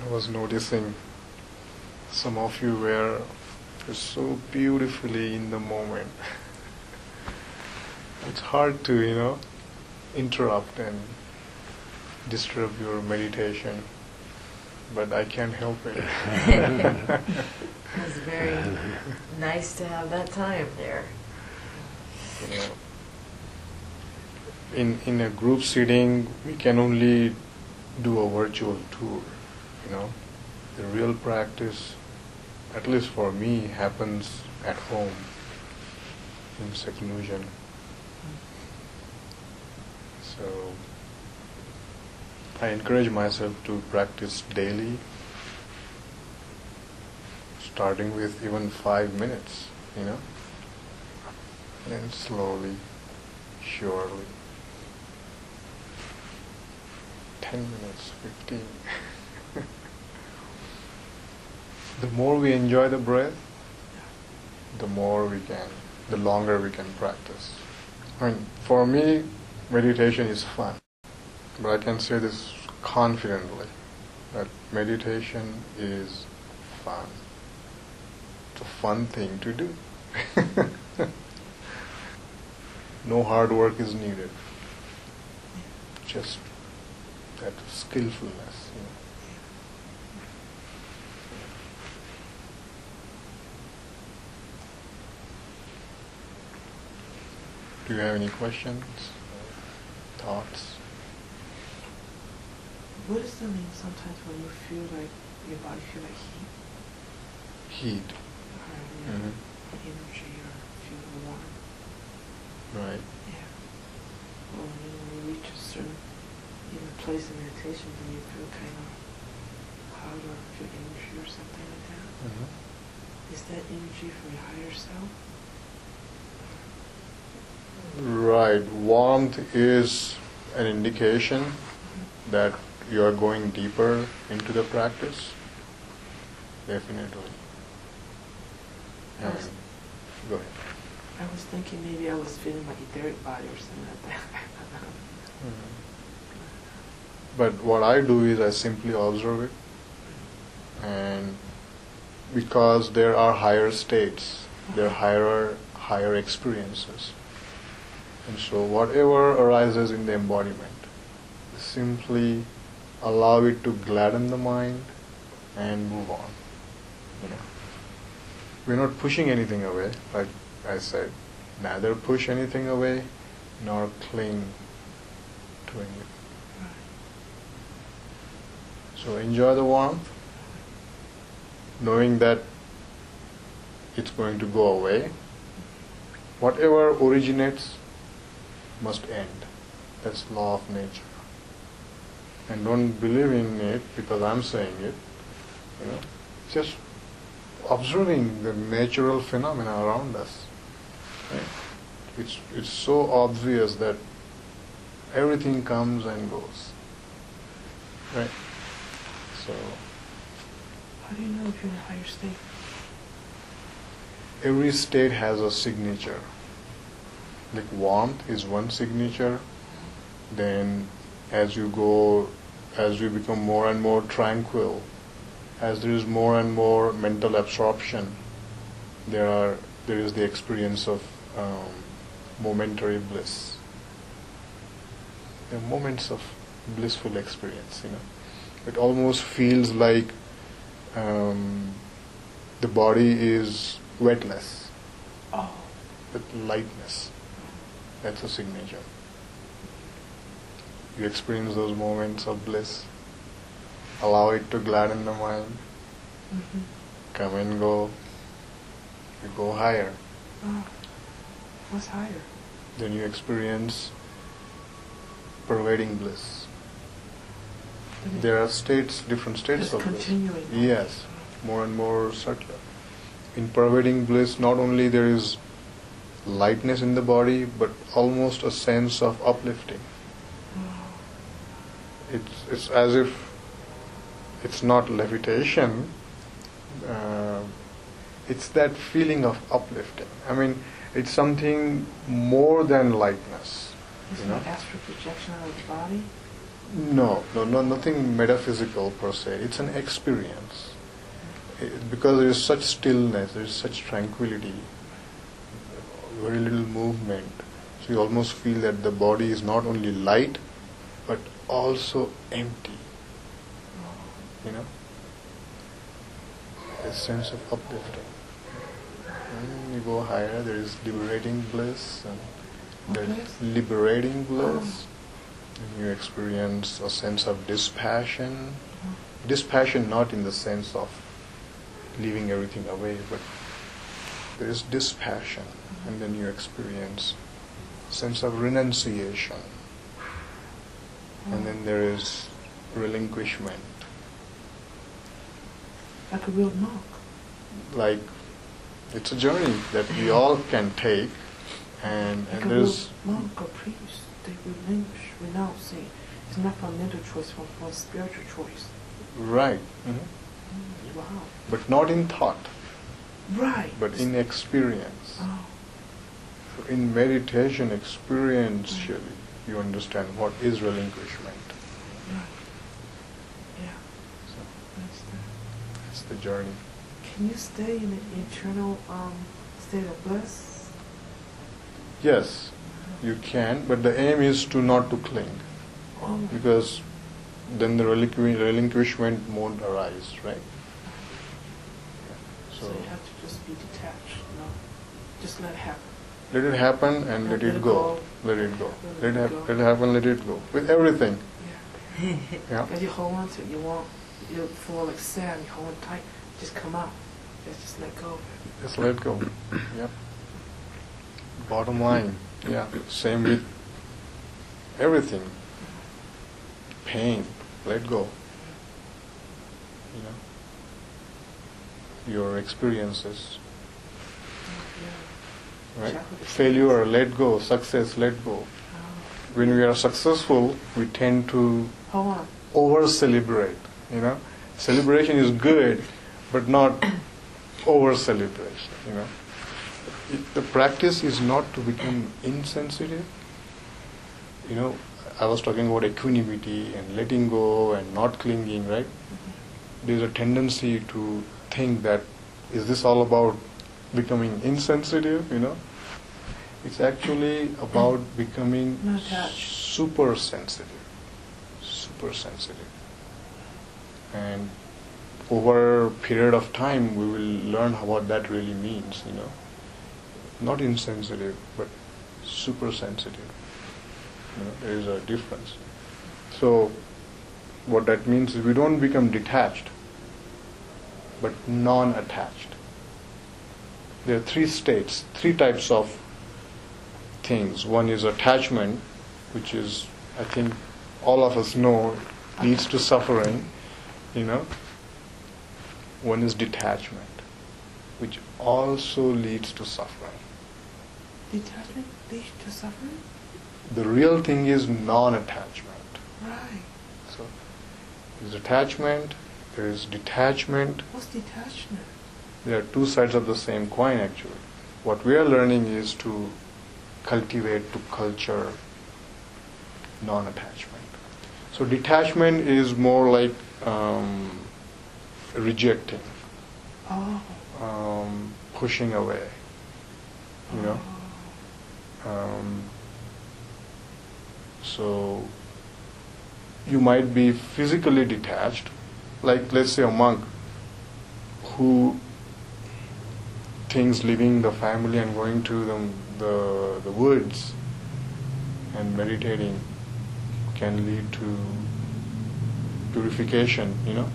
I was noticing some of you were so beautifully in the moment. It's hard to, interrupt and disturb your meditation, but I can't help it. It was very nice to have that time there. In a group sitting, we can only do a virtual tour. The real practice, at least for me, happens at home in seclusion. So I encourage myself to practice daily, starting with even 5 minutes, and slowly, surely, 10 minutes, 15. The more we enjoy the breath, the longer we can practice. For me, meditation is fun. But I can say this confidently, that meditation is fun. It's a fun thing to do. No hard work is needed. Just that skillfulness. Do you have any questions, thoughts? What does that mean sometimes when you feel like your body feel like heat? Heat. Or energy or feel warm. Right. Yeah. Or when you reach a certain place in meditation and you feel kind of hot or feel energy or something like that. Is that energy from your higher self? Right. Warmth is an indication that you are going deeper into the practice. Definitely. Go ahead. I was thinking maybe I was feeling my etheric body or something like that. But what I do is I simply observe it, and because there are higher states, there are higher experiences, and so whatever arises in the embodiment, simply allow it to gladden the mind and move on. We're not pushing anything away, like I said. Neither push anything away nor cling to anything. So enjoy the warmth, knowing that it's going to go away. Whatever originates must end. That's law of nature. And don't believe in it because I'm saying it. Just observing the natural phenomena around us. Right? It's so obvious that everything comes and goes. Right? So how do you know if you're in a higher state? Every state has a signature. Like warmth is one signature. Then as you become more and more tranquil, as there is more and more mental absorption, there is the experience of momentary bliss. There are moments of blissful experience, It almost feels like the body is weightless. Oh. With lightness. That's a signature. You experience those moments of bliss. Allow it to gladden the mind. Come and go. You go higher. Oh. What's higher? Then you experience pervading bliss. There are different states of bliss. Continuing. Yes, more and more subtle. In pervading bliss, not only there is lightness in the body, but almost a sense of uplifting. It's as if it's not levitation. It's that feeling of uplifting. It's something more than lightness. It's not astral projection out of the body? No, nothing metaphysical per se. It's an experience. Because there is such stillness, there is such tranquility, very little movement. So you almost feel that the body is not only light, but also empty. You know? A sense of uplifting. And you go higher, there is liberating bliss, and there's liberating bliss. And you experience a sense of dispassion. Dispassion not in the sense of leaving everything away, but there is dispassion, and then you experience sense of renunciation, and then there is relinquishment. Like a real monk. Like, it's a journey that we all can take, and Like a there's real monk or priest, they relinquish, renouncing. It's not from mental choice, from spiritual choice. right, Wow. but not in thought, Right. but in experience. Oh. So in meditation, experientially, you understand what is relinquishment. Right. Yeah. So That's that. that's the journey. Can you stay in an eternal state of bliss? Yes, you can, but the aim is to not to cling, Oh. because then the relinquishment won't arise, right? So you have to just be detached, just let it happen. Let it happen and let it go. Let it go. Let it happen, let it go. With everything. Yeah. Yeah. If you hold on to it, you feel like sand, you hold it tight, just come out. Just let go of it. Just let go. Yep. Bottom line. Yeah. Same with everything. Pain. Let go. You know. Your experiences. Yeah. Right? Check with the Failure, let go. Success, let go. Oh. When we are successful, we tend to Hold on. over-celebrate, you know. Celebration is good, but not over-celebration, you know. The practice is not to become insensitive. You know, I was talking about equanimity and letting go and not clinging, right? There's a tendency to think that, is this all about becoming insensitive, you know? It's actually about becoming Not attached. super sensitive. And over a period of time, we will learn what that really means, you know. Not insensitive, but super sensitive. You know, there is a difference. So, what that means is we don't become detached, but non-attached. There are three states, three types of things. One is attachment, which is, I think, all of us know, leads to suffering, you know. One is detachment, which also leads to suffering. Detachment leads to suffering? The real thing is non-attachment. Right. So, there's attachment, there is detachment. What's detachment? There are two sides of the same coin, actually. What we are learning is to cultivate, to culture non-attachment. So detachment is more like rejecting, Oh. pushing away, you know. So you might be physically detached, like let's say a monk who thinks leaving the family and going to the woods and meditating can lead to purification, you know.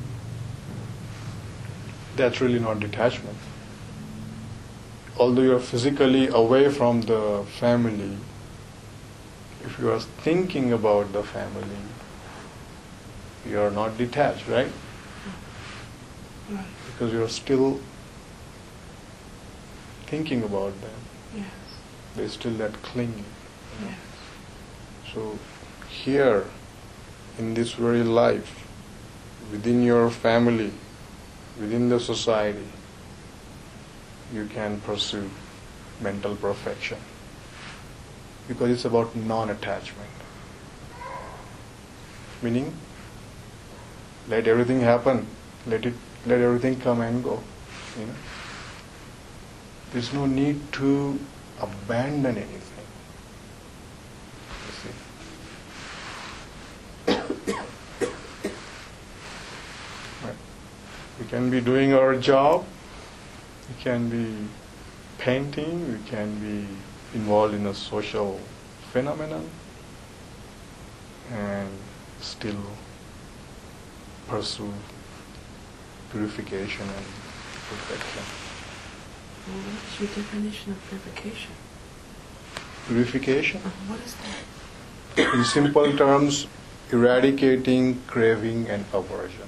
That's really not detachment. Although you are physically away from the family, if you are thinking about the family, you are not detached, right? Right. Because you are still thinking about them. Yes. There's still that clinging. You know? Yes. So here, in this very life, within your family, within the society, you can pursue mental perfection. Because it's about non-attachment. meaning let everything happen, let everything come and go. You know, there's no need to abandon anything. You see, right. We can be doing our job. We can be painting. We can be involved in a social phenomenon, and still pursue purification and perfection. Well, what's your definition of purification? Purification, What is that? in simple terms, eradicating craving and aversion.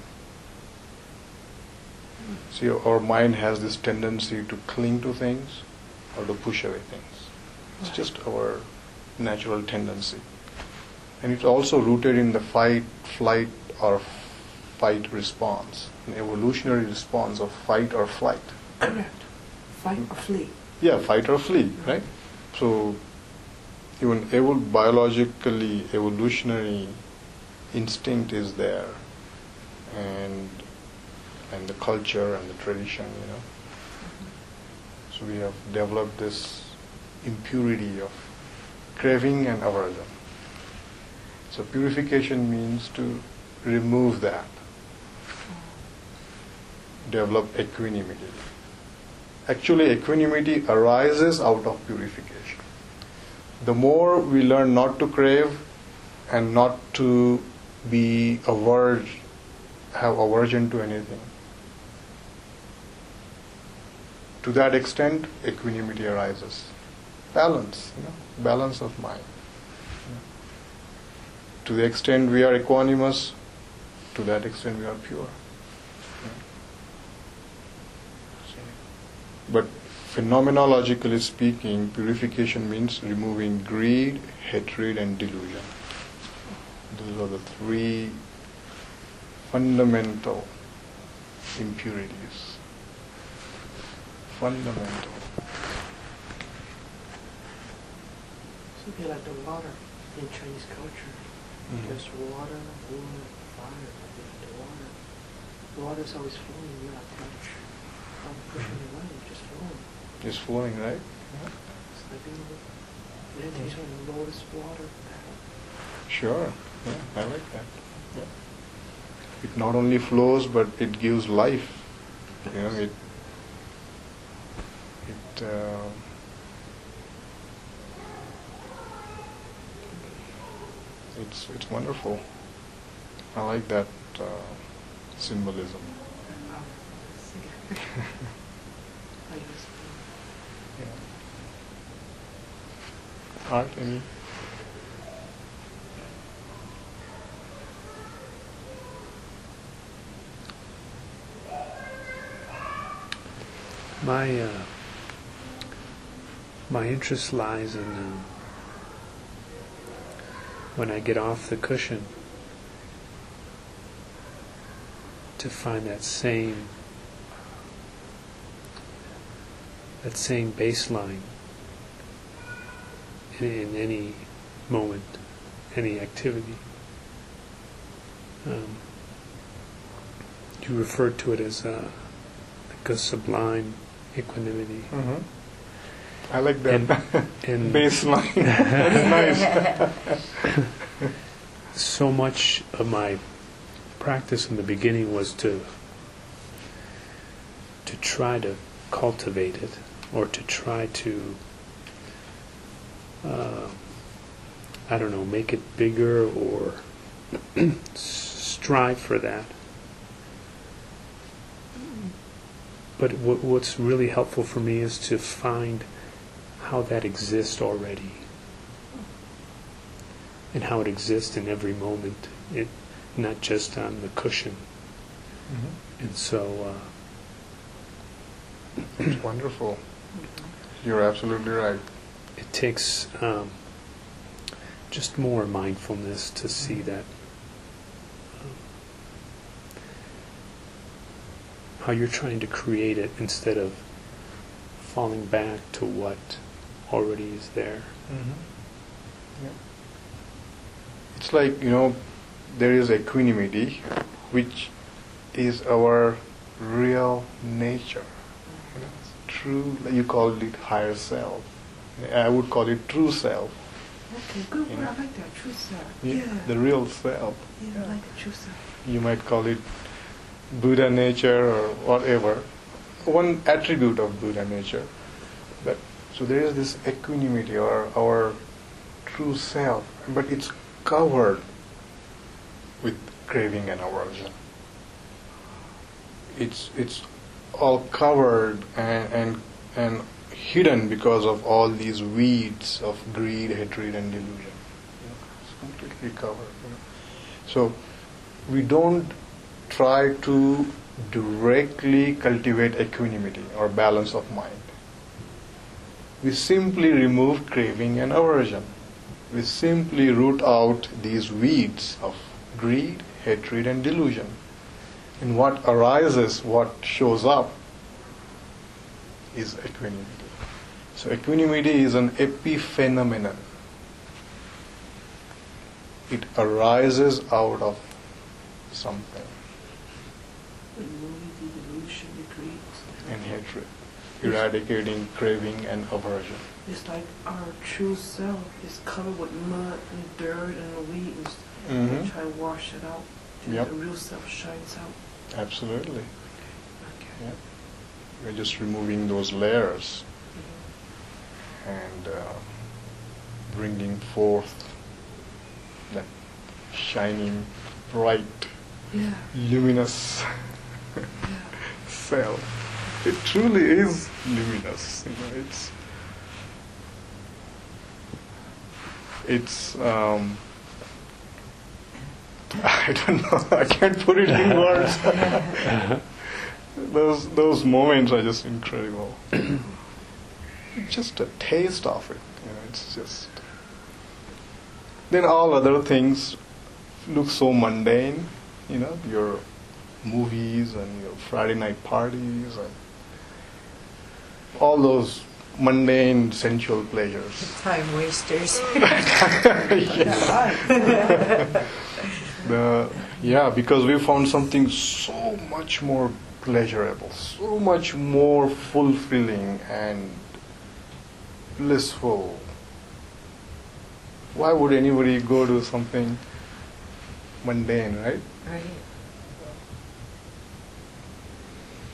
See, our mind has this tendency to cling to things or to push away things. It's just our natural tendency. And it's also rooted in the fight, flight, or fight response, an evolutionary response of fight or flight. Correct. Fight or flee. Yeah, fight or flee, right? So, even biologically, evolutionary instinct is there, and the culture and the tradition, you know. So we have developed this impurity of craving and aversion. So purification means to remove that, develop equanimity. Actually, equanimity arises out of purification. The more we learn not to crave and not to be have aversion to anything, to that extent, equanimity arises. Balance, you know, balance of mind. To the extent we are equanimous, to that extent we are pure. But phenomenologically speaking, purification means removing greed, hatred, and delusion. Those are the three fundamental impurities. Fundamental. So it'd be like the water in Chinese culture. Just water, wood, fire, like the water. The water's always flowing, you're not touch. Not pushing it away, it's just flowing. It's flowing, right? It's like meditation on the lotus water. Sure. Yeah, I like that. Yeah. It not only flows, but it gives life. You know, it's wonderful. I like that symbolism. I guess. Yeah. Art, any? My interest lies in when I get off the cushion to find that same baseline in any moment, any activity. You referred to it as like a sublime equanimity. Mm-hmm. I like that. And baseline. That's nice. So much of my practice in the beginning was to try to cultivate it, or to try to make it bigger, or strive for that. But what's really helpful for me is to find how that exists already, and how it exists in every moment, not just on the cushion. Mm-hmm. And so it's wonderful. You're absolutely right. it takes just more mindfulness to see that how you're trying to create it instead of falling back to what already is there. Mm-hmm. Yeah. It's like, there is equanimity, which is our real nature. You know, true, you call it higher self. I would call it true self. Okay, good You word. know? I like that. True self. Yeah, Yeah. the real self. Yeah, I like the true self. You might call it Buddha nature or whatever. One attribute of Buddha nature. But so there is this equanimity or our true self, but it's covered with craving and aversion. It's all covered and hidden because of all these weeds of greed, hatred, and delusion. You know, it's completely covered. You know. So we don't try to directly cultivate equanimity or balance of mind. We simply remove craving and aversion. We simply root out these weeds of greed, hatred, and delusion. And what arises, what shows up, is equanimity. So equanimity is an epiphenomenon. It arises out of something. Removing the delusion, the greed. And hatred, eradicating craving and aversion. It's like our true self is covered with mud and dirt and weeds. Mhm. We try to wash it out. Till Yep. the real self shines out. Absolutely. Okay. Yeah. We're just removing those layers Mhm. and bringing forth that shining, bright, Yeah. luminous Yeah. self. It truly is luminous. You know, it's I don't know. I can't put it in words. Those moments are just incredible. Just a taste of it. You know, it's just. Then all other things look so mundane. You know, your movies and your Friday night parties and all those mundane sensual pleasures. Time wasters. Because we found something so much more pleasurable, so much more fulfilling and blissful. Why would anybody go to something mundane, right? Right.